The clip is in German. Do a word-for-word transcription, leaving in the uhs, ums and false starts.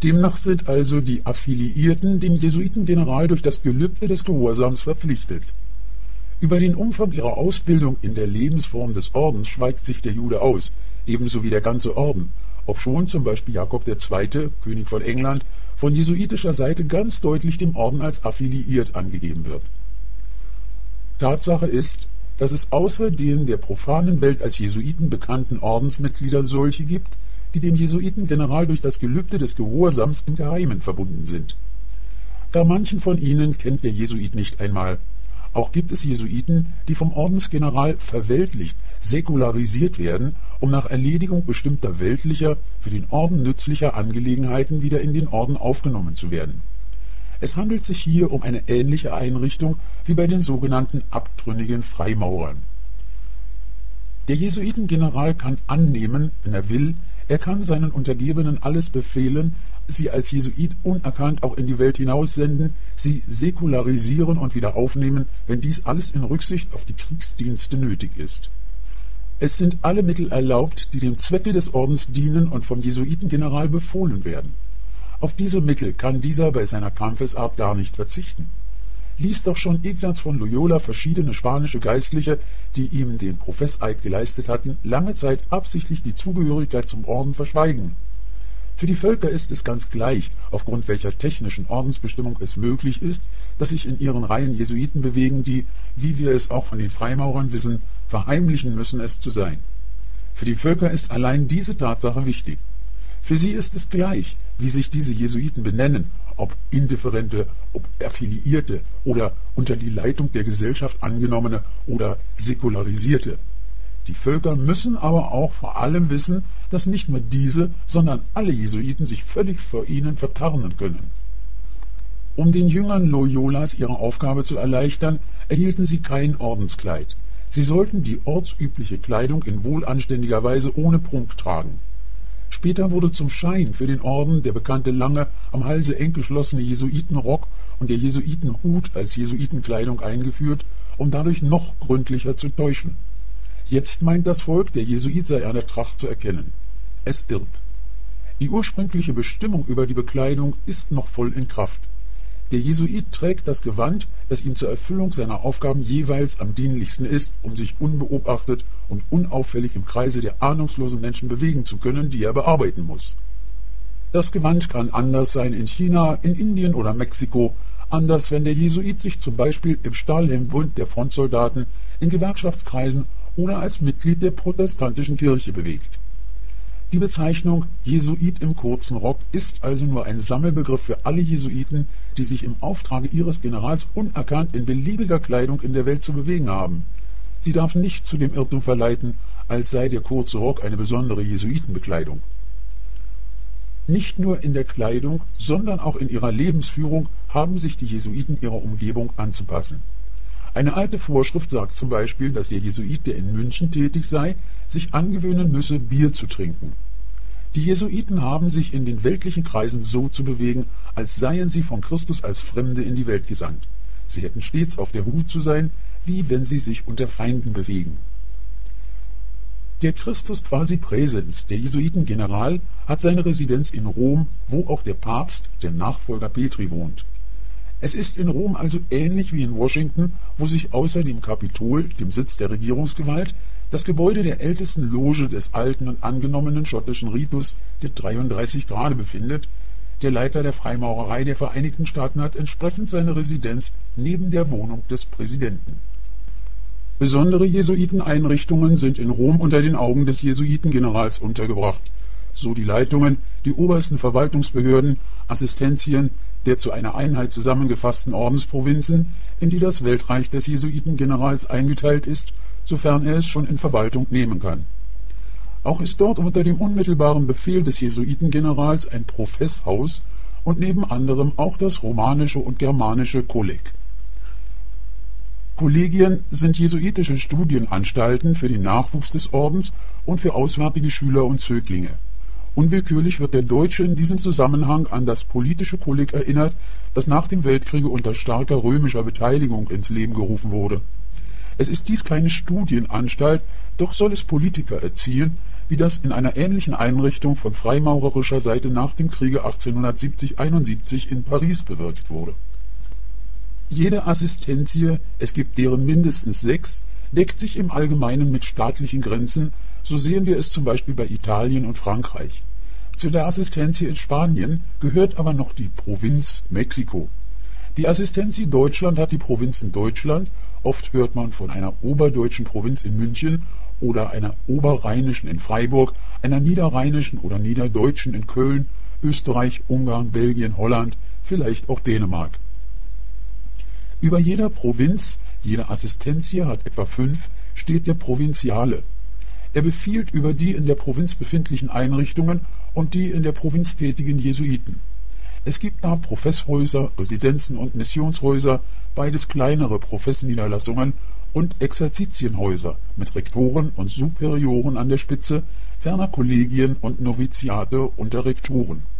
Demnach sind also die Affiliierten dem Jesuitengeneral durch das Gelübde des Gehorsams verpflichtet. Über den Umfang ihrer Ausbildung in der Lebensform des Ordens schweigt sich der Jude aus, ebenso wie der ganze Orden, obschon zum Beispiel Jakob der Zweite, König von England, von jesuitischer Seite ganz deutlich dem Orden als affiliiert angegeben wird. Tatsache ist, dass es außer den der profanen Welt als Jesuiten bekannten Ordensmitglieder solche gibt, die dem Jesuitengeneral durch das Gelübde des Gehorsams im Geheimen verbunden sind. Gar manchen von ihnen kennt der Jesuit nicht einmal. Auch gibt es Jesuiten, die vom Ordensgeneral verweltlicht, säkularisiert werden, um nach Erledigung bestimmter weltlicher, für den Orden nützlicher Angelegenheiten wieder in den Orden aufgenommen zu werden. Es handelt sich hier um eine ähnliche Einrichtung wie bei den sogenannten abtrünnigen Freimaurern. Der Jesuitengeneral kann annehmen, wenn er will, er kann seinen Untergebenen alles befehlen, sie als Jesuit unerkannt auch in die Welt hinaussenden, sie säkularisieren und wieder aufnehmen, wenn dies alles in Rücksicht auf die Kriegsdienste nötig ist. Es sind alle Mittel erlaubt, die dem Zwecke des Ordens dienen und vom Jesuitengeneral befohlen werden. Auf diese Mittel kann dieser bei seiner Kampfesart gar nicht verzichten. Lies doch schon Ignaz von Loyola verschiedene spanische Geistliche, die ihm den Professeid geleistet hatten, lange Zeit absichtlich die Zugehörigkeit zum Orden verschweigen. Für die Völker ist es ganz gleich, aufgrund welcher technischen Ordensbestimmung es möglich ist, dass sich in ihren Reihen Jesuiten bewegen, die, wie wir es auch von den Freimaurern wissen, verheimlichen müssen, es zu sein. Für die Völker ist allein diese Tatsache wichtig. Für sie ist es gleich, wie sich diese Jesuiten benennen, ob Indifferente, ob Affiliierte oder unter die Leitung der Gesellschaft angenommene oder säkularisierte. Die Völker müssen aber auch vor allem wissen, dass nicht nur diese, sondern alle Jesuiten sich völlig vor ihnen vertarnen können. Um den Jüngern Loyolas ihre Aufgabe zu erleichtern, erhielten sie kein Ordenskleid. Sie sollten die ortsübliche Kleidung in wohlanständiger Weise ohne Prunk tragen. Später wurde zum Schein für den Orden der bekannte lange, am Halse eng geschlossene Jesuitenrock und der Jesuitenhut als Jesuitenkleidung eingeführt, um dadurch noch gründlicher zu täuschen. Jetzt meint das Volk, der Jesuit sei an der Tracht zu erkennen. Es irrt. Die ursprüngliche Bestimmung über die Bekleidung ist noch voll in Kraft. Der Jesuit trägt das Gewand, das ihm zur Erfüllung seiner Aufgaben jeweils am dienlichsten ist, um sich unbeobachtet und unauffällig im Kreise der ahnungslosen Menschen bewegen zu können, die er bearbeiten muss. Das Gewand kann anders sein in China, in Indien oder Mexiko, anders, wenn der Jesuit sich zum Beispiel im Stahlhelmbund der Frontsoldaten, in Gewerkschaftskreisen oder als Mitglied der protestantischen Kirche bewegt. Die Bezeichnung Jesuit im kurzen Rock ist also nur ein Sammelbegriff für alle Jesuiten, die sich im Auftrage ihres Generals unerkannt in beliebiger Kleidung in der Welt zu bewegen haben. Sie darf nicht zu dem Irrtum verleiten, als sei der kurze Rock eine besondere Jesuitenbekleidung. Nicht nur in der Kleidung, sondern auch in ihrer Lebensführung haben sich die Jesuiten ihrer Umgebung anzupassen. Eine alte Vorschrift sagt zum Beispiel, dass der Jesuit, der in München tätig sei, sich angewöhnen müsse, Bier zu trinken. Die Jesuiten haben sich in den weltlichen Kreisen so zu bewegen, als seien sie von Christus als Fremde in die Welt gesandt. Sie hätten stets auf der Hut zu sein, wie wenn sie sich unter Feinden bewegen. Der Christus quasi Präsens, der Jesuitengeneral, hat seine Residenz in Rom, wo auch der Papst, der Nachfolger Petri, wohnt. Es ist in Rom also ähnlich wie in Washington, wo sich außer dem Kapitol, dem Sitz der Regierungsgewalt, das Gebäude der ältesten Loge des alten und angenommenen schottischen Ritus, der dreiunddreißig Grade, befindet. Der Leiter der Freimaurerei der Vereinigten Staaten hat entsprechend seine Residenz neben der Wohnung des Präsidenten. Besondere Jesuiteneinrichtungen sind in Rom unter den Augen des Jesuitengenerals untergebracht, so die Leitungen, die obersten Verwaltungsbehörden, Assistenzien der zu einer Einheit zusammengefassten Ordensprovinzen, in die das Weltreich des Jesuitengenerals eingeteilt ist, sofern er es schon in Verwaltung nehmen kann. Auch ist dort unter dem unmittelbaren Befehl des Jesuitengenerals ein Professhaus und neben anderem auch das romanische und germanische Kolleg. Kollegien sind jesuitische Studienanstalten für den Nachwuchs des Ordens und für auswärtige Schüler und Zöglinge. Unwillkürlich wird der Deutsche in diesem Zusammenhang an das politische Kolleg erinnert, das nach dem Weltkriege unter starker römischer Beteiligung ins Leben gerufen wurde. Es ist dies keine Studienanstalt, doch soll es Politiker erziehen, wie das in einer ähnlichen Einrichtung von freimaurerischer Seite nach dem Kriege achtzehnhundertsiebzig einundsiebzig in Paris bewirkt wurde. Jede Assistentie, es gibt deren mindestens sechs, deckt sich im Allgemeinen mit staatlichen Grenzen, so sehen wir es zum Beispiel bei Italien und Frankreich. Zu der Assistentie in Spanien gehört aber noch die Provinz Mexiko. Die Assistentie Deutschland hat die Provinzen Deutschland, oft hört man von einer oberdeutschen Provinz in München oder einer oberrheinischen in Freiburg, einer niederrheinischen oder niederdeutschen in Köln, Österreich, Ungarn, Belgien, Holland, vielleicht auch Dänemark. Über jeder Provinz, jede Assistentie hat etwa fünf, steht der Provinziale. Er befiehlt über die in der Provinz befindlichen Einrichtungen und die in der Provinz tätigen Jesuiten. Es gibt da Professhäuser, Residenzen und Missionshäuser, beides kleinere Professniederlassungen, und Exerzitienhäuser mit Rektoren und Superioren an der Spitze, ferner Kollegien und Noviziate unter Rektoren.